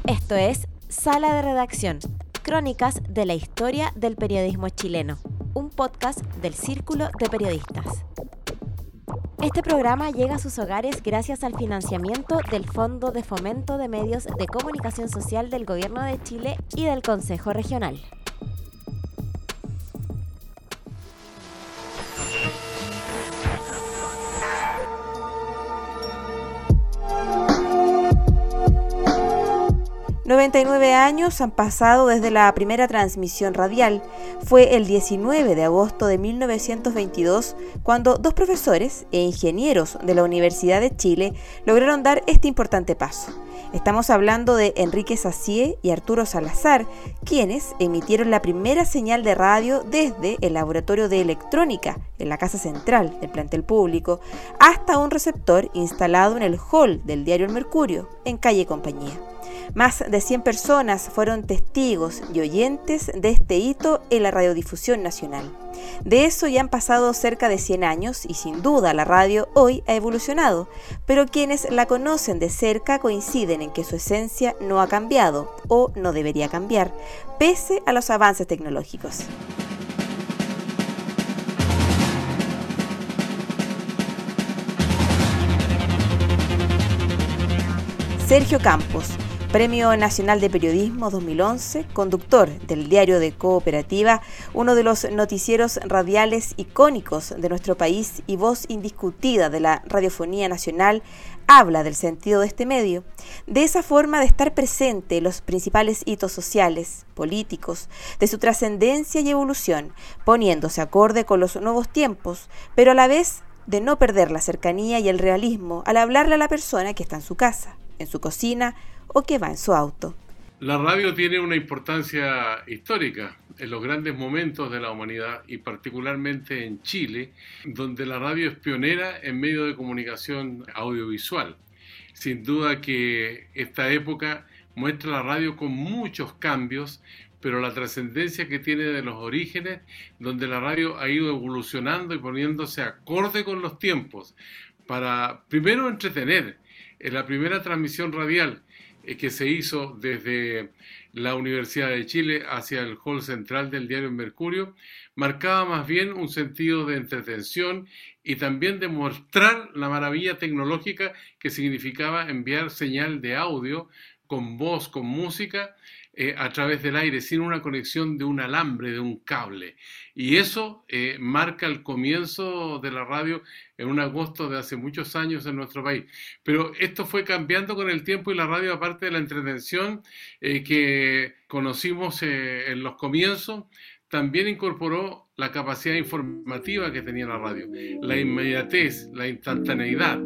Esto es Sala de Redacción, crónicas de la historia del periodismo chileno, un podcast del Círculo de Periodistas. Este programa llega a sus hogares gracias al financiamiento del Fondo de Fomento de Medios de Comunicación Social del Gobierno de Chile y del Consejo Regional. «99 años han pasado desde la primera transmisión radial. Fue el 19 de agosto de 1922 cuando dos profesores e ingenieros de la Universidad de Chile lograron dar este importante paso. Estamos hablando de Enrique Sacié y Arturo Salazar, quienes emitieron la primera señal de radio desde el laboratorio de electrónica en la casa central del plantel público hasta un receptor instalado en el hall del diario El Mercurio, en calle Compañía. Más de 100 personas fueron testigos y oyentes de este hito en la radiodifusión nacional. De eso ya han pasado cerca de 100 años y sin duda la radio hoy ha evolucionado, pero quienes la conocen de cerca coinciden en que su esencia no ha cambiado o no debería cambiar, pese a los avances tecnológicos. Sergio Campos, Premio Nacional de Periodismo 2011, conductor del Diario de Cooperativa, uno de los noticieros radiales icónicos de nuestro país y voz indiscutida de la radiofonía nacional, habla del sentido de este medio, de esa forma de estar presente en los principales hitos sociales, políticos, de su trascendencia y evolución, poniéndose acorde con los nuevos tiempos, pero a la vez de no perder la cercanía y el realismo al hablarle a la persona que está en su casa, en su cocina o que va en su auto. La radio tiene una importancia histórica en los grandes momentos de la humanidad y particularmente en Chile, donde la radio es pionera en medio de comunicación audiovisual. Sin duda que esta época muestra la radio con muchos cambios, pero la trascendencia que tiene de los orígenes, donde la radio ha ido evolucionando y poniéndose acorde con los tiempos, para primero entretener. En la primera transmisión radial que se hizo desde la Universidad de Chile hacia el hall central del diario El Mercurio, marcaba más bien un sentido de entretención y también de mostrar la maravilla tecnológica que significaba enviar señal de audio con voz, con música, a través del aire, sin una conexión de un alambre, de un cable. Y eso marca el comienzo de la radio en un agosto de hace muchos años en nuestro país. Pero esto fue cambiando con el tiempo y la radio, aparte de la entretención que conocimos en los comienzos, también incorporó la capacidad informativa que tenía la radio, la inmediatez, la instantaneidad.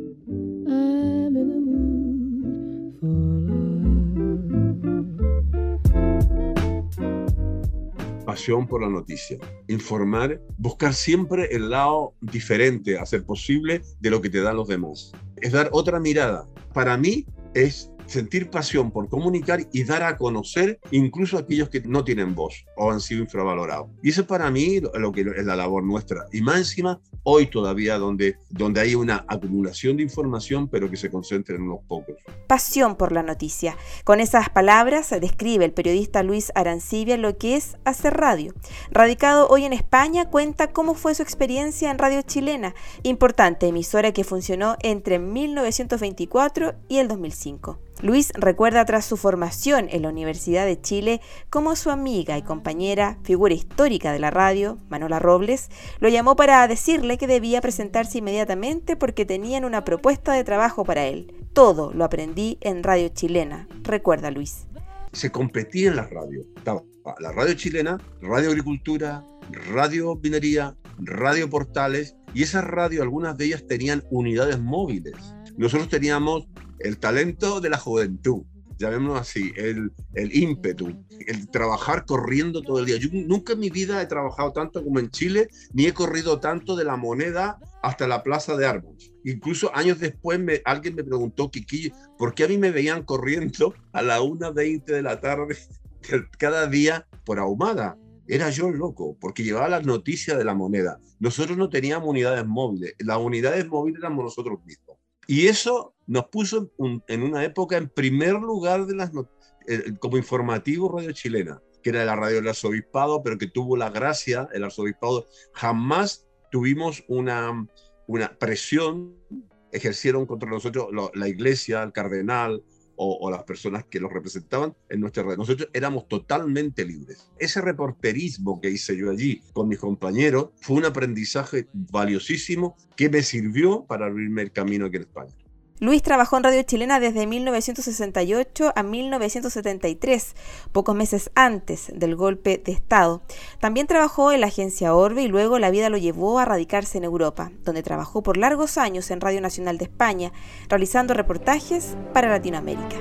Pasión por la noticia, informar, buscar siempre el lado diferente, a ser posible, de lo que te dan los demás. Es dar otra mirada. Para mí es sentir pasión por comunicar y dar a conocer incluso a aquellos que no tienen voz o han sido infravalorados. Y eso para mí lo que es la labor nuestra. Y más encima, hoy todavía donde hay una acumulación de información, pero que se concentra en unos pocos. Pasión por la noticia. Con esas palabras describe el periodista Luis Arancibia lo que es hacer radio. Radicado hoy en España, cuenta cómo fue su experiencia en Radio Chilena, importante emisora que funcionó entre 1924 y el 2005. Luis recuerda tras su formación en la Universidad de Chile cómo su amiga y compañera, figura histórica de la radio, Manuela Robles, lo llamó para decirle que debía presentarse inmediatamente porque tenían una propuesta de trabajo para él. Todo lo aprendí en Radio Chilena, recuerda Luis. Se competía en la radio. Estaba la Radio Chilena, Radio Agricultura, Radio Minería, Radio Portales, y esas radios, algunas de ellas tenían unidades móviles. Nosotros teníamos el talento de la juventud, llamémoslo así, el ímpetu, el trabajar corriendo todo el día. Yo nunca en mi vida he trabajado tanto como en Chile, ni he corrido tanto de La Moneda hasta la Plaza de Armas. Incluso años después alguien me preguntó, Quiquillo, ¿por qué a mí me veían corriendo a la 1:20 de la tarde cada día por Ahumada? Era yo el loco, porque llevaba las noticias de La Moneda. Nosotros no teníamos unidades móviles, las unidades móviles éramos nosotros mismos. Y eso nos puso en una época en primer lugar como informativo Radio Chilena, que era la radio del arzobispado, pero que tuvo la gracia, el arzobispado, jamás tuvimos una presión, ejercieron contra nosotros la iglesia, el cardenal, o las personas que los representaban en nuestra red. Nosotros éramos totalmente libres. Ese reporterismo que hice yo allí con mis compañeros fue un aprendizaje valiosísimo que me sirvió para abrirme el camino aquí en España. Luis trabajó en Radio Chilena desde 1968 a 1973, pocos meses antes del golpe de Estado. También trabajó en la agencia Orbe y luego la vida lo llevó a radicarse en Europa, donde trabajó por largos años en Radio Nacional de España, realizando reportajes para Latinoamérica.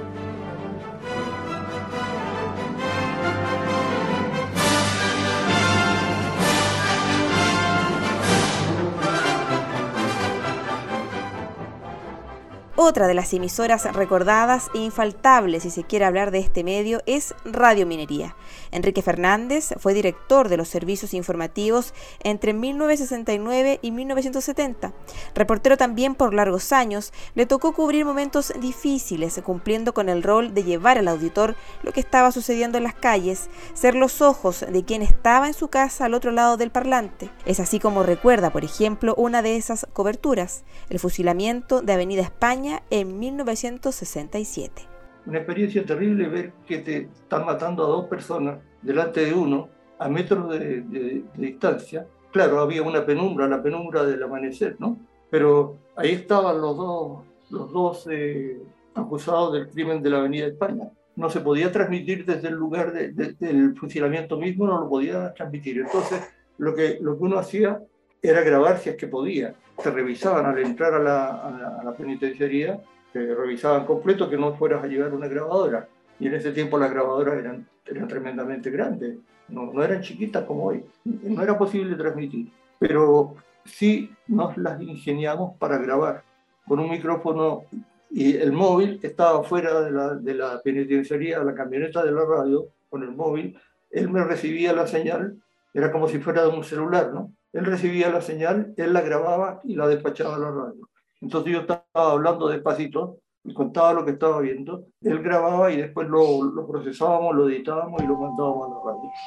Otra de las emisoras recordadas e infaltables, si se quiere hablar de este medio, es Radio Minería. Enrique Fernández fue director de los servicios informativos entre 1969 y 1970. Reportero también por largos años, le tocó cubrir momentos difíciles, cumpliendo con el rol de llevar al auditor lo que estaba sucediendo en las calles, ser los ojos de quien estaba en su casa al otro lado del parlante. Es así como recuerda, por ejemplo, una de esas coberturas, el fusilamiento de Avenida España en 1967. Una experiencia terrible ver que te están matando a dos personas delante de uno, a metros de distancia. Claro, había una penumbra, la penumbra del amanecer, ¿no? Pero ahí estaban los dos acusados del crimen de la Avenida España. No se podía transmitir desde el lugar del fusilamiento mismo, no lo podía transmitir. Entonces, lo que uno hacía era grabar si es que podía. Te revisaban al entrar a la penitenciaría, te revisaban completo que no fueras a llevar una grabadora. Y en ese tiempo las grabadoras eran tremendamente grandes, no eran chiquitas como hoy. No era posible transmitir, pero sí nos las ingeniamos para grabar con un micrófono, y el móvil estaba fuera de la penitenciaría, la camioneta de la radio, con el móvil. Él me recibía la señal, era como si fuera de un celular, ¿no? Él recibía la señal, él la grababa y la despachaba a la radio. Entonces yo estaba hablando despacito y contaba lo que estaba viendo. Él grababa y después lo procesábamos, lo editábamos y lo mandábamos a la radio.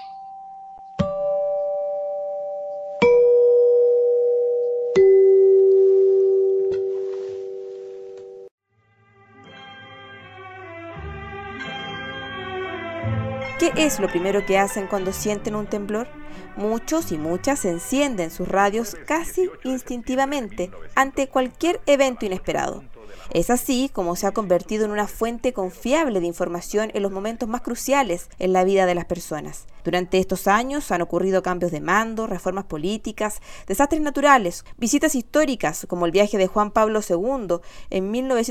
¿Qué es lo primero que hacen cuando sienten un temblor? Muchos y muchas encienden sus radios casi instintivamente ante cualquier evento inesperado. Es así como se ha convertido en una fuente confiable de información en los momentos más cruciales en la vida de las personas. Durante estos años han ocurrido cambios de mando, reformas políticas, desastres naturales, visitas históricas como el viaje de Juan Pablo II en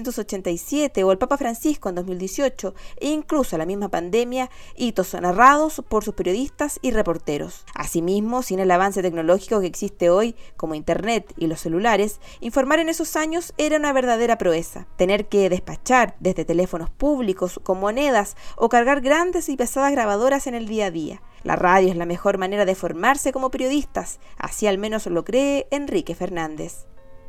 1987 o el Papa Francisco en 2018 e incluso la misma pandemia, hitos narrados por sus periodistas y reporteros. Asimismo, sin el avance tecnológico que existe hoy, como Internet y los celulares, informar en esos años era una verdadera proeza. Tener que despachar desde teléfonos públicos con monedas o cargar grandes y pesadas grabadoras en el día a día. La radio es la mejor manera de formarse como periodistas, así al menos lo cree Enrique Fernández.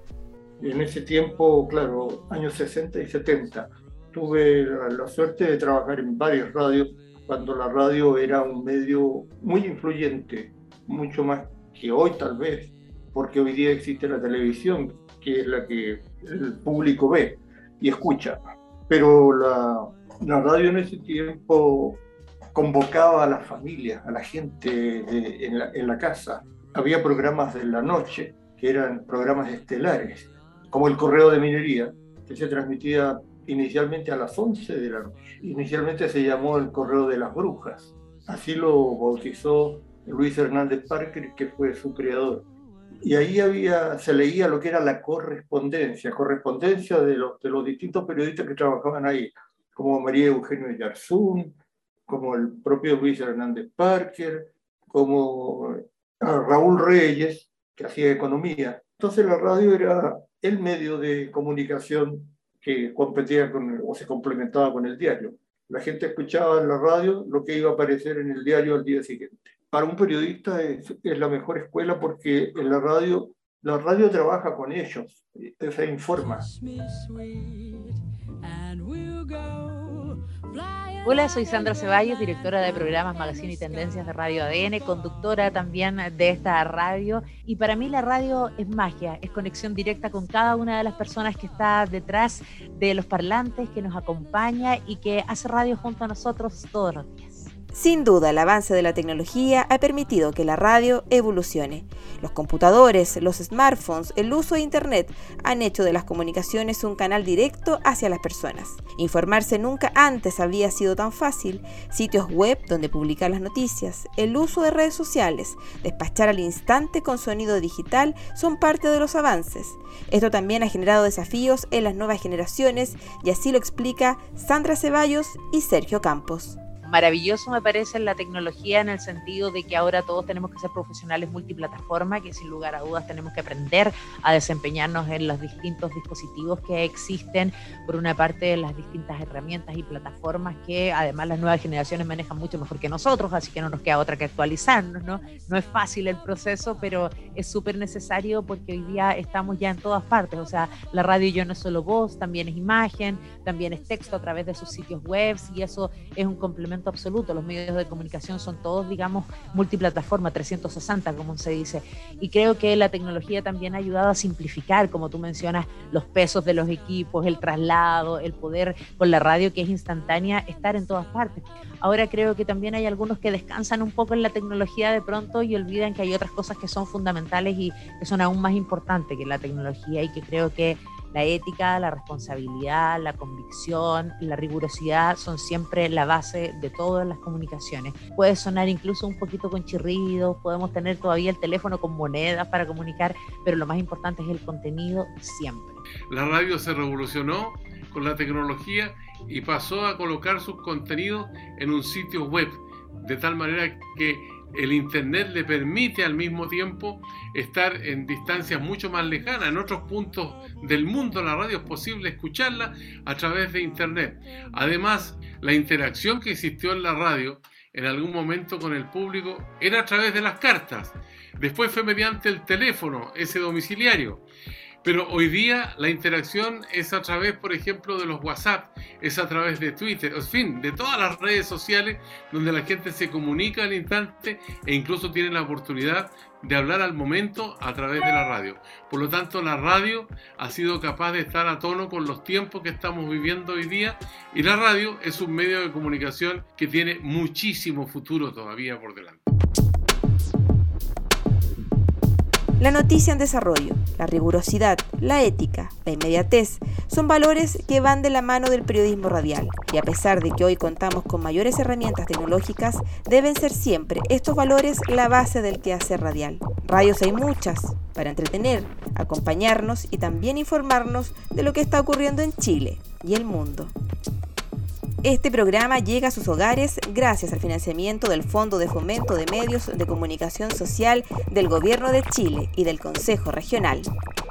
En ese tiempo, claro, años 60 y 70, tuve la suerte de trabajar en varias radios, cuando la radio era un medio muy influyente, mucho más que hoy tal vez, porque hoy día existe la televisión, que es la que el público ve y escucha. Pero la radio en ese tiempo convocaba a las familias, a la gente en la casa. Había programas de la noche, que eran programas estelares, como el Correo de Minería, que se transmitía inicialmente a las 11 de la noche. Inicialmente se llamó el Correo de las Brujas. Así lo bautizó Luis Hernández Parker, que fue su creador. Y ahí se leía lo que era la correspondencia de los distintos periodistas que trabajaban ahí, como María Eugenio Yarzún, como el propio Luis Hernández Parker, como Raúl Reyes, que hacía economía. Entonces la radio era el medio de comunicación que competía o se complementaba con el diario. La gente escuchaba en la radio lo que iba a aparecer en el diario al día siguiente. Para un periodista es la mejor escuela porque en la radio La radio trabaja con ellos, se informa. Hola, soy Sandra Ceballos, directora de programas, magazine y tendencias de Radio ADN, conductora también de esta radio. Y para mí la radio es magia, es conexión directa con cada una de las personas que está detrás de los parlantes, que nos acompaña y que hace radio junto a nosotros todos los días. Sin duda, el avance de la tecnología ha permitido que la radio evolucione. Los computadores, los smartphones, el uso de Internet han hecho de las comunicaciones un canal directo hacia las personas. Informarse nunca antes habría sido tan fácil. Sitios web donde publicar las noticias, el uso de redes sociales, despachar al instante con sonido digital son parte de los avances. Esto también ha generado desafíos en las nuevas generaciones y así lo explica Sandra Ceballos y Sergio Campos. Maravilloso me parece la tecnología en el sentido de que ahora todos tenemos que ser profesionales multiplataforma, que sin lugar a dudas tenemos que aprender a desempeñarnos en los distintos dispositivos que existen, por una parte las distintas herramientas y plataformas que además las nuevas generaciones manejan mucho mejor que nosotros, así que no nos queda otra que actualizarnos, ¿no? No es fácil el proceso, pero es súper necesario porque hoy día estamos ya en todas partes, o sea, la radio ya no es solo voz, también es imagen, también es texto a través de sus sitios web y eso es un complemento absoluto. Los medios de comunicación son todos, digamos, multiplataforma, 360, como se dice. Y creo que la tecnología también ha ayudado a simplificar, como tú mencionas, los pesos de los equipos, el traslado, el poder con la radio, que es instantánea, estar en todas partes. Ahora creo que también hay algunos que descansan un poco en la tecnología de pronto y olvidan que hay otras cosas que son fundamentales y que son aún más importantes que la tecnología, y que creo que la ética, la responsabilidad, la convicción, la rigurosidad son siempre la base de todas las comunicaciones. Puede sonar incluso un poquito con chirridos, podemos tener todavía el teléfono con monedas para comunicar, pero lo más importante es el contenido siempre. La radio se revolucionó con la tecnología y pasó a colocar sus contenidos en un sitio web, de tal manera que el Internet le permite al mismo tiempo estar en distancias mucho más lejanas. En otros puntos del mundo la radio es posible escucharla a través de Internet. Además, la interacción que existió en la radio en algún momento con el público era a través de las cartas. Después fue mediante el teléfono, ese domiciliario. Pero hoy día la interacción es a través, por ejemplo, de los WhatsApp, es a través de Twitter, en fin, de todas las redes sociales donde la gente se comunica al instante e incluso tiene la oportunidad de hablar al momento a través de la radio. Por lo tanto, la radio ha sido capaz de estar a tono con los tiempos que estamos viviendo hoy día, y la radio es un medio de comunicación que tiene muchísimo futuro todavía por delante. La noticia en desarrollo, la rigurosidad, la ética, la inmediatez, son valores que van de la mano del periodismo radial. Y a pesar de que hoy contamos con mayores herramientas tecnológicas, deben ser siempre estos valores la base del quehacer radial. Radios hay muchas, para entretener, acompañarnos y también informarnos de lo que está ocurriendo en Chile y el mundo. Este programa llega a sus hogares gracias al financiamiento del Fondo de Fomento de Medios de Comunicación Social del Gobierno de Chile y del Consejo Regional.